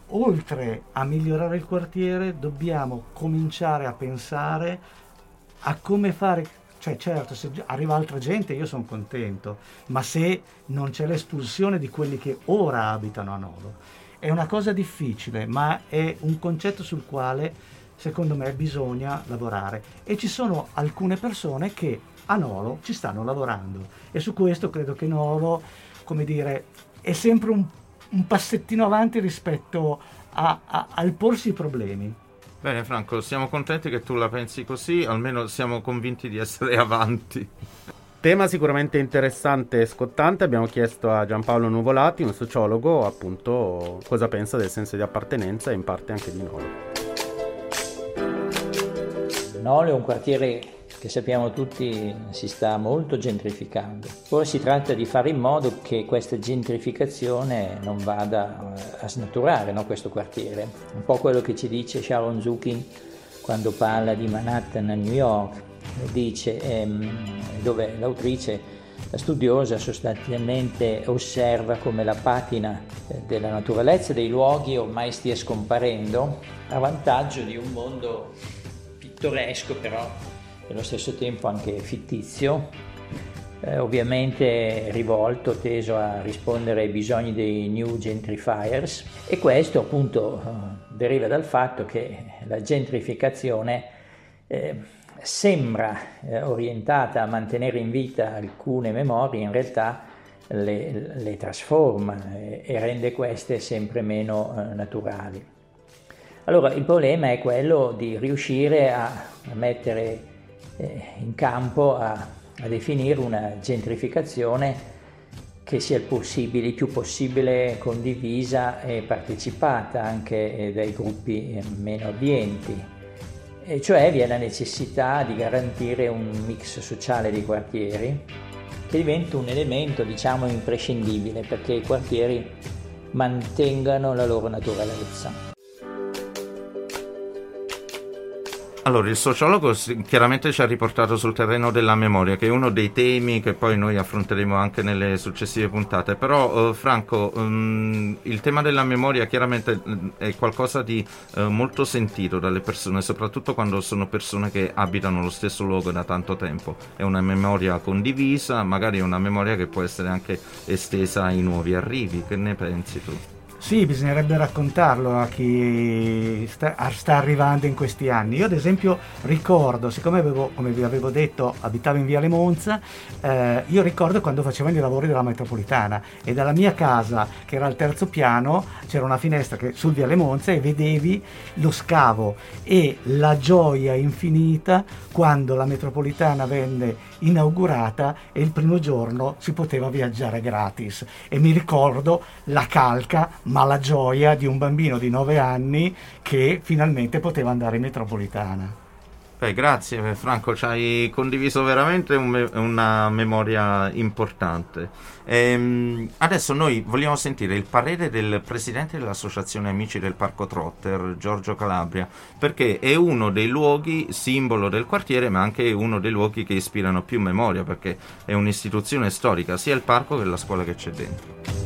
oltre a migliorare il quartiere dobbiamo cominciare a pensare a come fare, cioè certo se arriva altra gente io sono contento, ma se non c'è l'espulsione di quelli che ora abitano a Nolo è una cosa difficile, ma è un concetto sul quale secondo me bisogna lavorare e ci sono alcune persone che a Nolo ci stanno lavorando e su questo credo che Nolo, come dire, è sempre un, un passettino avanti rispetto a, a, al porsi i problemi. Bene Franco, siamo contenti che tu la pensi così, almeno siamo convinti di essere avanti. Tema sicuramente interessante e scottante. Abbiamo chiesto a Giampaolo Nuvolati, un sociologo, appunto cosa pensa del senso di appartenenza e in parte anche di Nolo. Nolo è un quartiere che sappiamo tutti si sta molto gentrificando. Ora si tratta di fare in modo che questa gentrificazione non vada a snaturare, no, questo quartiere. Un po' quello che ci dice Sharon Zukin quando parla di Manhattan a New York, dice, ehm, dove l'autrice, la studiosa, sostanzialmente osserva come la patina della naturalezza dei luoghi ormai stia scomparendo a vantaggio di un mondo pittoresco però allo stesso tempo anche fittizio, eh, ovviamente rivolto, teso a rispondere ai bisogni dei new gentrifiers, e questo appunto eh, deriva dal fatto che la gentrificazione eh, sembra eh, orientata a mantenere in vita alcune memorie, in realtà le, le trasforma e, e rende queste sempre meno eh, naturali. Allora il problema è quello di riuscire a, a mettere in campo a, a definire una gentrificazione che sia il possibile, il più possibile condivisa e partecipata anche dai gruppi meno abbienti, e cioè vi è la necessità di garantire un mix sociale dei quartieri che diventa un elemento, diciamo, imprescindibile perché i quartieri mantengano la loro naturalezza. Allora, il sociologo chiaramente ci ha riportato sul terreno della memoria, che è uno dei temi che poi noi affronteremo anche nelle successive puntate. Però, eh, Franco, um, il tema della memoria chiaramente è qualcosa di eh, molto sentito dalle persone, soprattutto quando sono persone che abitano lo stesso luogo da tanto tempo. È una memoria condivisa, magari è una memoria che può essere anche estesa ai nuovi arrivi. Che ne pensi tu? Sì, bisognerebbe raccontarlo a chi sta, sta arrivando in questi anni. Io ad esempio ricordo, siccome avevo, come vi avevo detto, abitavo in Viale Monza, eh, io ricordo quando facevano i lavori della metropolitana e dalla mia casa, che era al terzo piano, c'era una finestra che, sul Viale Monza, e vedevi lo scavo e la gioia infinita quando la metropolitana venne inaugurata e il primo giorno si poteva viaggiare gratis. E mi ricordo la calca, ma la gioia di un bambino di nove anni che finalmente poteva andare in metropolitana. Beh, grazie Franco, ci hai condiviso veramente un me- una memoria importante. Ehm, adesso noi vogliamo sentire il parere del presidente dell'Associazione Amici del Parco Trotter, Giorgio Calabria, perché è uno dei luoghi simbolo del quartiere, ma anche uno dei luoghi che ispirano più memoria, perché è un'istituzione storica, sia il parco che la scuola che c'è dentro.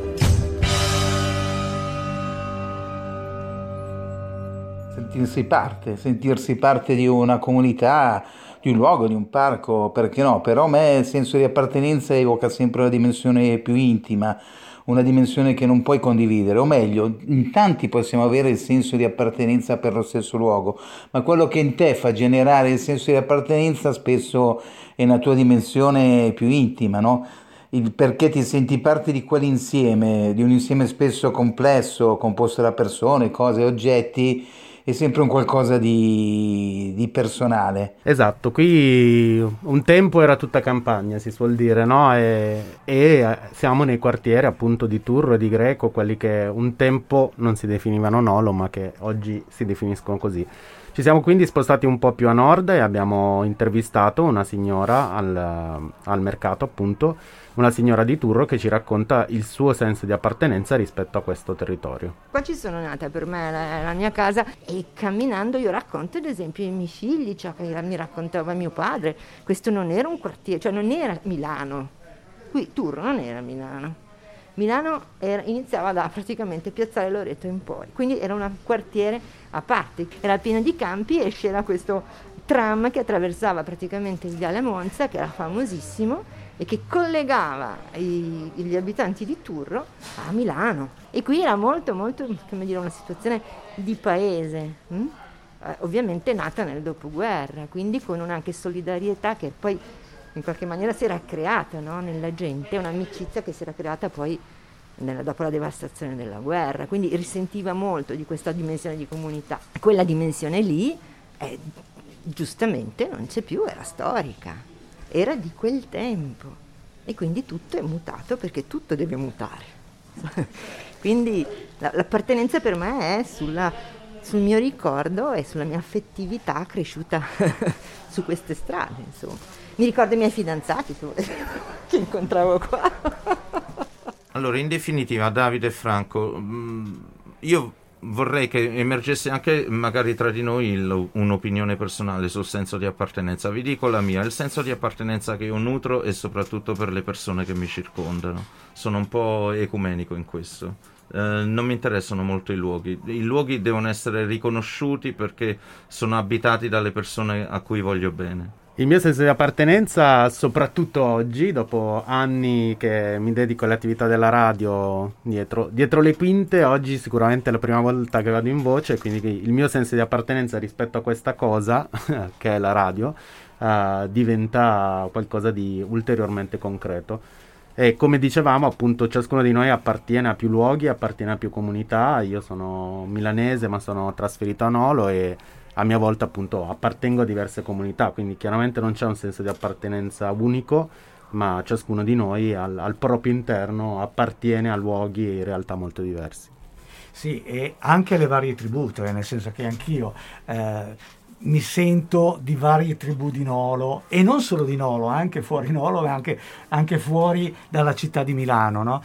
Sentirsi parte, sentirsi parte di una comunità, di un luogo, di un parco, perché no? Però a me il senso di appartenenza evoca sempre una dimensione più intima, una dimensione che non puoi condividere, o meglio, in tanti possiamo avere il senso di appartenenza per lo stesso luogo, ma quello che in te fa generare il senso di appartenenza spesso è una tua dimensione più intima, no? Il perché ti senti parte di quell'insieme, di un insieme spesso complesso, composto da persone, cose, oggetti, è sempre un qualcosa di, di personale. Esatto, qui un tempo era tutta campagna, si suol dire, no? E, e siamo nei quartieri appunto di Turro e di Greco, quelli che un tempo non si definivano Nolo, ma che oggi si definiscono così. Ci siamo quindi spostati un po' più a nord e abbiamo intervistato una signora al, al mercato, appunto, una signora di Turro che ci racconta il suo senso di appartenenza rispetto a questo territorio. Qua ci sono nata, per me la, la mia casa, e camminando io racconto ad esempio ai miei figli ciò che mi raccontava mio padre. Questo non era un quartiere, cioè non era Milano, qui Turro non era Milano. Milano era, iniziava da praticamente Piazzale Loreto in poi, quindi era un quartiere a parte, era pieno di campi e c'era questo tram che attraversava praticamente il Viale Monza, che era famosissimo e che collegava i, gli abitanti di Turro a Milano. E qui era molto, molto, come dire, una situazione di paese, hm? eh, ovviamente nata nel dopoguerra, quindi con una anche solidarietà che poi in qualche maniera si era creata, no? Nella gente, un'amicizia che si era creata poi nella, dopo la devastazione della guerra, quindi risentiva molto di questa dimensione di comunità. Quella dimensione lì, eh, giustamente, non c'è più, era storica, era di quel tempo e quindi tutto è mutato perché tutto deve mutare. Quindi la, l'appartenenza per me è sulla, sul mio ricordo e sulla mia affettività cresciuta su queste strade, insomma. Mi ricordo i miei fidanzati che incontravo qua. Allora, in definitiva, Davide e Franco, io vorrei che emergesse anche magari tra di noi il, un'opinione personale sul senso di appartenenza. Vi dico la mia: il senso di appartenenza che io nutro è soprattutto per le persone che mi circondano. Sono un po' ecumenico in questo. Eh, non mi interessano molto i luoghi. I luoghi devono essere riconosciuti perché sono abitati dalle persone a cui voglio bene. Il mio senso di appartenenza, soprattutto oggi, dopo anni che mi dedico alle attività della radio dietro, dietro le quinte, oggi sicuramente è la prima volta che vado in voce, quindi il mio senso di appartenenza rispetto a questa cosa, che è la radio, uh, diventa qualcosa di ulteriormente concreto. E come dicevamo, appunto, ciascuno di noi appartiene a più luoghi, appartiene a più comunità. Io sono milanese, ma sono trasferito a Nolo e a mia volta appunto appartengo a diverse comunità, quindi chiaramente non c'è un senso di appartenenza unico, ma ciascuno di noi al, al proprio interno appartiene a luoghi e realtà molto diversi. Sì, e anche alle varie tribù, cioè nel senso che anch'io eh, mi sento di varie tribù di Nolo, e non solo di Nolo, anche fuori Nolo, anche, anche fuori dalla città di Milano, no?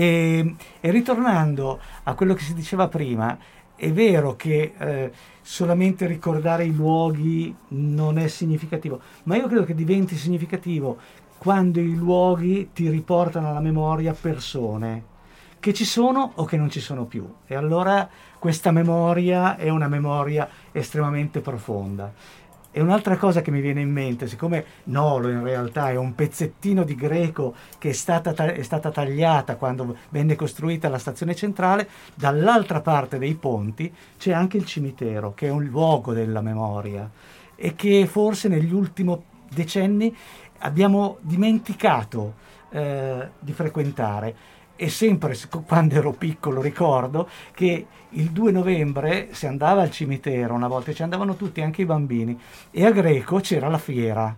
E, e ritornando a quello che si diceva prima, è vero che eh, solamente ricordare i luoghi non è significativo, ma io credo che diventi significativo quando i luoghi ti riportano alla memoria persone che ci sono o che non ci sono più, e allora questa memoria è una memoria estremamente profonda. E un'altra cosa che mi viene in mente, siccome Nolo in realtà è un pezzettino di Greco che è stata, ta- è stata tagliata quando venne costruita la stazione centrale, dall'altra parte dei ponti c'è anche il cimitero, che è un luogo della memoria e che forse negli ultimi decenni abbiamo dimenticato eh, di frequentare. E sempre quando ero piccolo ricordo che il due novembre si andava al cimitero, una volta ci andavano tutti, anche i bambini, e a Greco c'era la fiera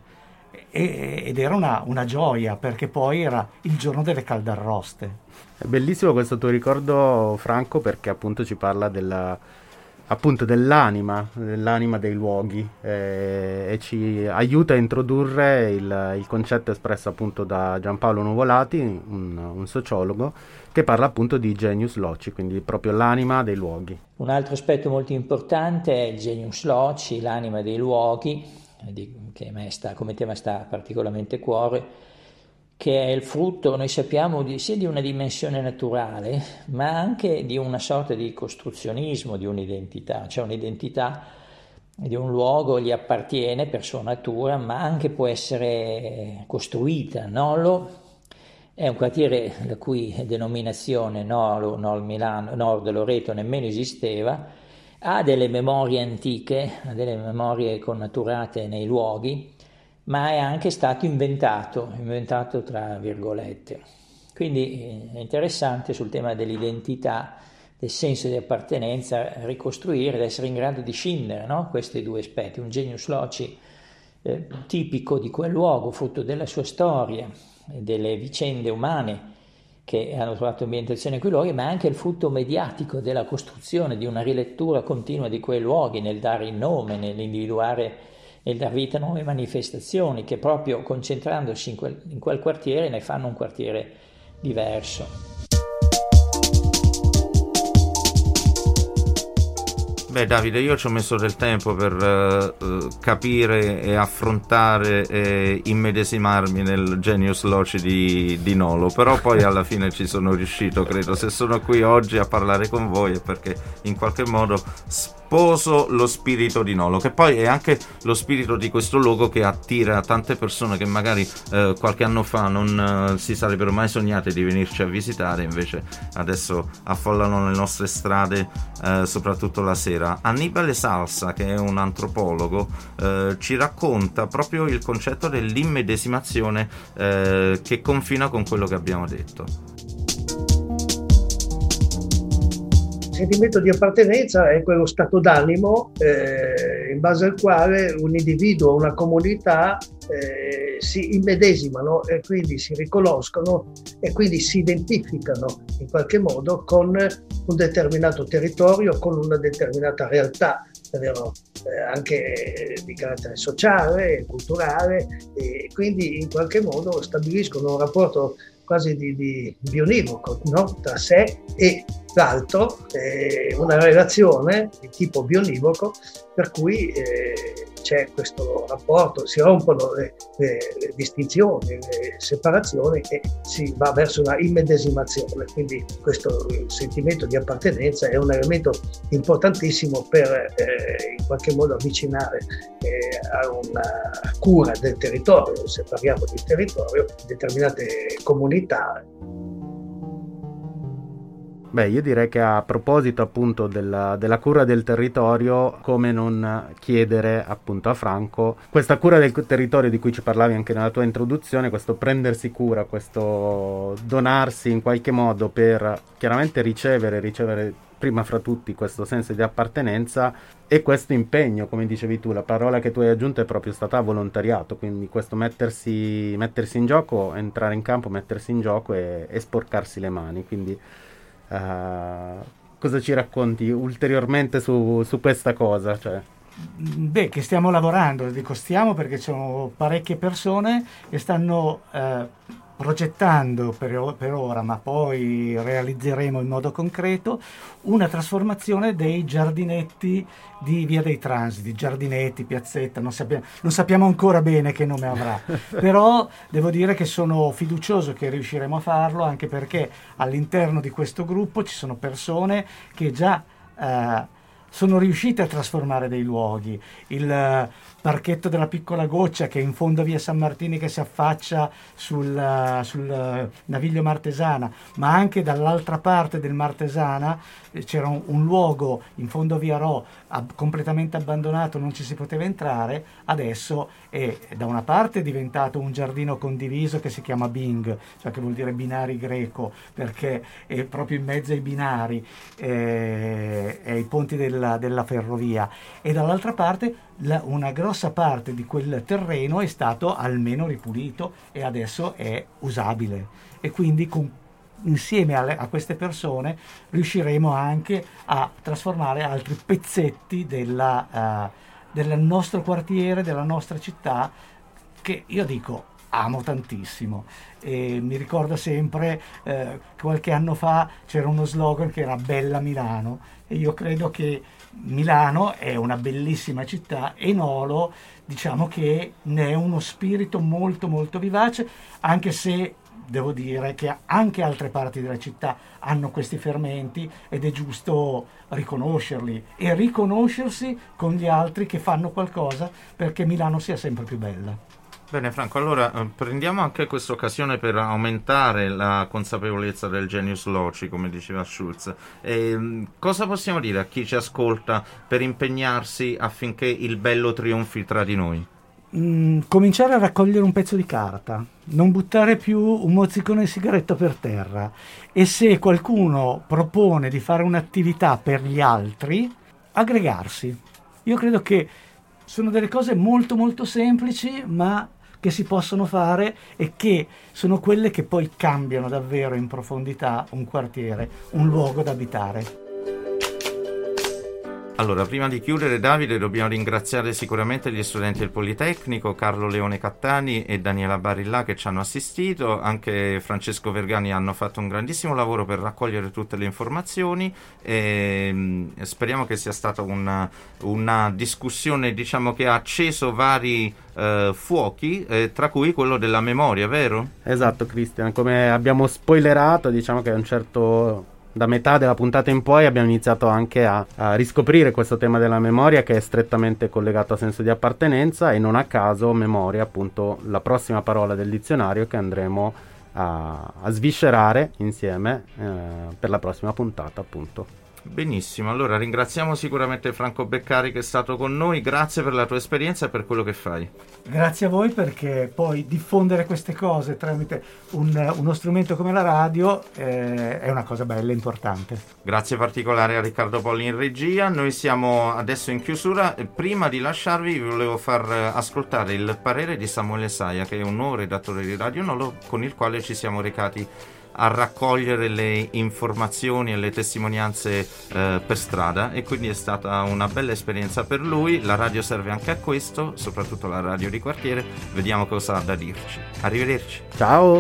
e, ed era una, una gioia, perché poi era il giorno delle caldarroste. È bellissimo questo tuo ricordo, Franco, perché appunto ci parla della, appunto dell'anima, dell'anima dei luoghi eh, e ci aiuta a introdurre il, il concetto espresso appunto da Giampaolo Nuvolati, un, un sociologo, che parla appunto di genius loci, quindi proprio l'anima dei luoghi. Un altro aspetto molto importante è il genius loci, l'anima dei luoghi, di, che a me sta, come tema sta particolarmente a cuore, che è il frutto, noi sappiamo, di, sia di una dimensione naturale, ma anche di una sorta di costruzionismo di un'identità, cioè un'identità di un luogo gli appartiene per sua natura, ma anche può essere costruita. Nolo è un quartiere la cui denominazione Nolo, Nord Milano, Nord Loreto nemmeno esisteva, ha delle memorie antiche, ha delle memorie connaturate nei luoghi, ma è anche stato inventato, inventato tra virgolette. Quindi è interessante sul tema dell'identità, del senso di appartenenza, ricostruire, ed essere in grado di scindere, no? Questi due aspetti, un genius loci eh, tipico di quel luogo, frutto della sua storia, delle vicende umane che hanno trovato ambientazione in quei luoghi, ma anche il frutto mediatico della costruzione di una rilettura continua di quei luoghi, nel dare il nome, nell'individuare, nel dar vita a nuove manifestazioni che proprio concentrandosi in quel, in quel quartiere ne fanno un quartiere diverso. Beh Davide, io ci ho messo del tempo per uh, capire e affrontare e immedesimarmi nel genius loci di, di Nolo, però poi alla fine ci sono riuscito, credo. Se sono qui oggi a parlare con voi è perché in qualche modo sposo lo spirito di Nolo, che poi è anche lo spirito di questo luogo che attira tante persone che magari uh, qualche anno fa non uh, si sarebbero mai sognate di venirci a visitare, invece adesso affollano le nostre strade, uh, soprattutto la sera. Annibale Salsa, che è un antropologo, eh, ci racconta proprio il concetto dell'immedesimazione eh, che confina con quello che abbiamo detto. Il sentimento di appartenenza è quello stato d'animo eh, in base al quale un individuo o una comunità eh, si immedesimano e quindi si riconoscono e quindi si identificano in qualche modo con un determinato territorio, con una determinata realtà, davvero eh, anche di carattere sociale, culturale, e quindi in qualche modo stabiliscono un rapporto quasi di, di bionivoco, no? Tra sé e l'altro, eh, una relazione di tipo bionivoco per cui eh, c'è questo rapporto, si rompono le, le, le distinzioni, le separazioni e si va verso una immedesimazione. Quindi questo sentimento di appartenenza è un elemento importantissimo per eh, in qualche modo avvicinare eh, a una cura del territorio, se parliamo di territorio, determinate comunità. Beh, io direi che a proposito appunto della, della cura del territorio, come non chiedere appunto a Franco questa cura del territorio di cui ci parlavi anche nella tua introduzione, questo prendersi cura, questo donarsi in qualche modo per chiaramente ricevere, ricevere prima fra tutti questo senso di appartenenza e questo impegno, come dicevi tu, la parola che tu hai aggiunto è proprio stata volontariato, quindi questo mettersi, mettersi in gioco, entrare in campo, mettersi in gioco e, e sporcarsi le mani, quindi Uh, cosa ci racconti ulteriormente su, su questa cosa? Cioè... Beh, che stiamo lavorando, dico stiamo perché ci sono parecchie persone che stanno eh, progettando per, per ora, ma poi realizzeremo in modo concreto, una trasformazione dei giardinetti di Via dei Transiti, giardinetti, piazzetta, non sappiamo, non sappiamo ancora bene che nome avrà, però devo dire che sono fiducioso che riusciremo a farlo, anche perché all'interno di questo gruppo ci sono persone che già eh, sono riuscite a trasformare dei luoghi. Il parchetto della Piccola Goccia, che è in fondo a Via San Martini, che si affaccia sul, sul Naviglio Martesana, ma anche dall'altra parte del Martesana c'era un, un luogo in fondo a Via Ro ab- completamente abbandonato, non ci si poteva entrare. Adesso è da una parte diventato un giardino condiviso che si chiama Bing, cioè che vuol dire binari greco, perché è proprio in mezzo ai binari eh, e ai ponti della, della ferrovia, e dall'altra parte la, una grossa parte di quel terreno è stato almeno ripulito e adesso è usabile, e quindi con insieme alle, a queste persone riusciremo anche a trasformare altri pezzetti della, uh, del nostro quartiere, della nostra città, che io dico amo tantissimo. E mi ricordo sempre eh, qualche anno fa c'era uno slogan che era Bella Milano, e io credo che Milano è una bellissima città e Nolo, diciamo che ne è uno spirito molto molto vivace, anche se devo dire che anche altre parti della città hanno questi fermenti ed è giusto riconoscerli e riconoscersi con gli altri che fanno qualcosa perché Milano sia sempre più bella. Bene Franco, allora eh, prendiamo anche questa occasione per aumentare la consapevolezza del genius loci, come diceva Schulz. E, cosa possiamo dire a chi ci ascolta per impegnarsi affinché il bello trionfi tra di noi? Mm, cominciare a raccogliere un pezzo di carta, non buttare più un mozzicone di sigaretta per terra, e se qualcuno propone di fare un'attività per gli altri, aggregarsi. Io credo che sono delle cose molto molto semplici, ma che si possono fare e che sono quelle che poi cambiano davvero in profondità un quartiere, un luogo da abitare. Allora, prima di chiudere, Davide, dobbiamo ringraziare sicuramente gli studenti del Politecnico, Carlo Leone Cattani e Daniela Barilla che ci hanno assistito, anche Francesco Vergani hanno fatto un grandissimo lavoro per raccogliere tutte le informazioni e mh, speriamo che sia stata una, una discussione, diciamo, che ha acceso vari eh, fuochi, eh, tra cui quello della memoria, vero? Esatto, Cristian, come abbiamo spoilerato, diciamo che a un certo... da metà della puntata in poi abbiamo iniziato anche a, a riscoprire questo tema della memoria, che è strettamente collegato al senso di appartenenza, e non a caso memoria, appunto, la prossima parola del dizionario che andremo a, a sviscerare insieme eh, per la prossima puntata, appunto. Benissimo, allora ringraziamo sicuramente Franco Beccari che è stato con noi, grazie per la tua esperienza e per quello che fai. Grazie a voi, perché poi diffondere queste cose tramite un, uno strumento come la radio eh, è una cosa bella e importante. Grazie particolare a Riccardo Polli in regia. Noi siamo adesso in chiusura. Prima di lasciarvi vi volevo far ascoltare il parere di Samuele Saia, che è un nuovo redattore di Radio Nolo, con il quale ci siamo recati a raccogliere le informazioni e le testimonianze eh, per strada, e quindi è stata una bella esperienza per lui. La radio serve anche a questo, soprattutto la radio di quartiere. Vediamo cosa ha da dirci. Arrivederci. Ciao.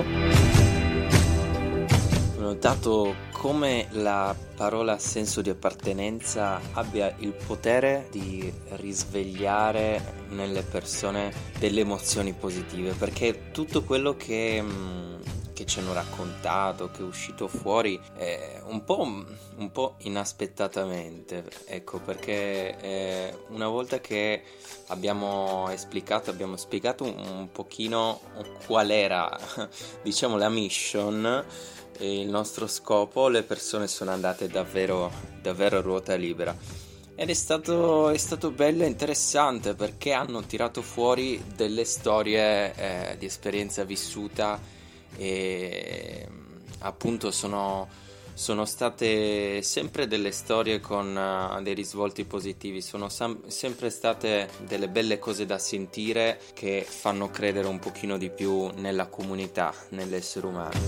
Ho notato come la parola senso di appartenenza abbia il potere di risvegliare nelle persone delle emozioni positive, perché tutto quello che mh, che ci hanno raccontato, che è uscito fuori eh, un po', un po' inaspettatamente, ecco, perché eh, una volta che abbiamo esplicato, abbiamo spiegato un, un pochino qual era, diciamo, la mission e il nostro scopo, le persone sono andate davvero, davvero a ruota libera. Ed è stato, è stato bello e interessante, perché hanno tirato fuori delle storie eh, di esperienza vissuta, e appunto sono, sono state sempre delle storie con uh, dei risvolti positivi, sono sam- sempre state delle belle cose da sentire, che fanno credere un pochino di più nella comunità, nell'essere umano.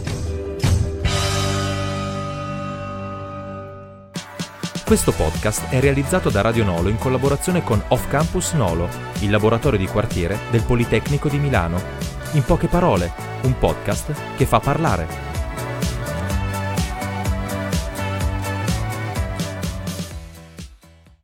Questo podcast è realizzato da Radio Nolo in collaborazione con Off Campus Nolo, il laboratorio di quartiere del Politecnico di Milano. In poche parole, un podcast che fa parlare.